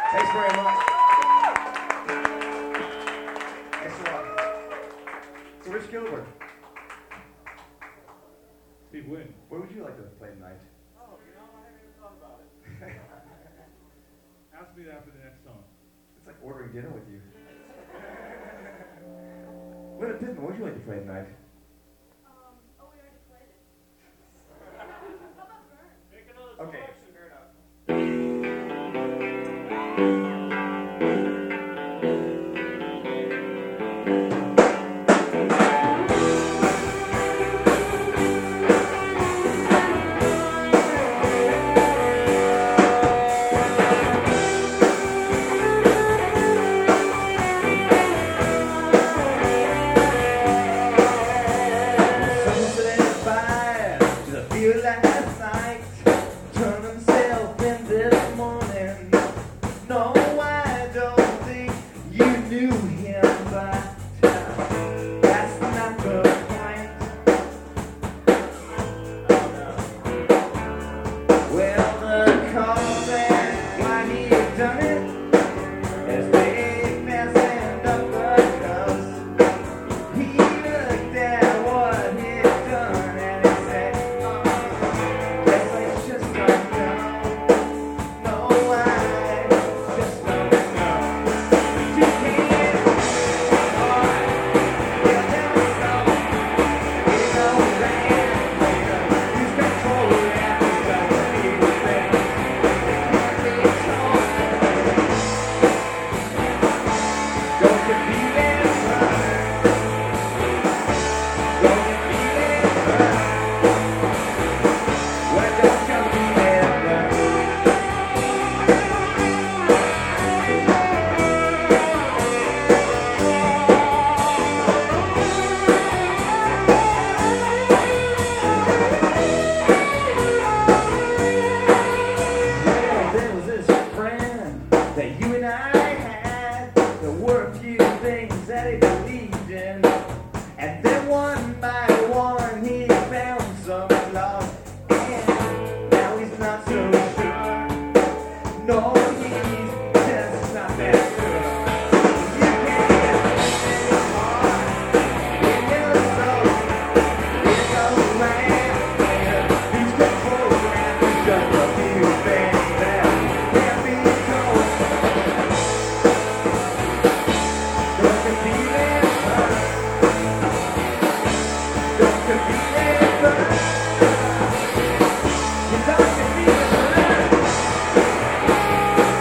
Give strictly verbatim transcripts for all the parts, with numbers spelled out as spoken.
Thanks very much. Thanks a lot. So, Rich Gilbert, Steve Wynn. where would you like to play tonight? Oh, you know, I haven't even thought about it. Ask me that after the next song. It's like ordering dinner with you. Linda Pittman, what would you like to play tonight? Um, oh, we already played it. How about Vern? Make another Okay. selection, fair enough. Someone set fire to the field last night. Turn himself in this morning. No, I don't think you knew him, but that's not the point. Well, the cause and why he done it is they messing up the cause. He looked at what he'd done and he said, oh, guess I just don't know. No, I just don't know. You can't, alright, you never know. You know that later, he's control and he doesn't need a thing. Can't be told. Don't you feel it, brother? Don't you feel it, brother? Why don't you feel it, brother? Well, there was this friend that you and I had. There were a few things that he believed in. And then one by one he found some flaws. And now he's not so sure. No, he's just not that sure. You can't get your heart in your soul. It goes round later. He's controlled and he's just a few things that can't be told. Don't you feel it, brother? Don't you feel it, brother? You don't you feel it, brother?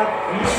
up.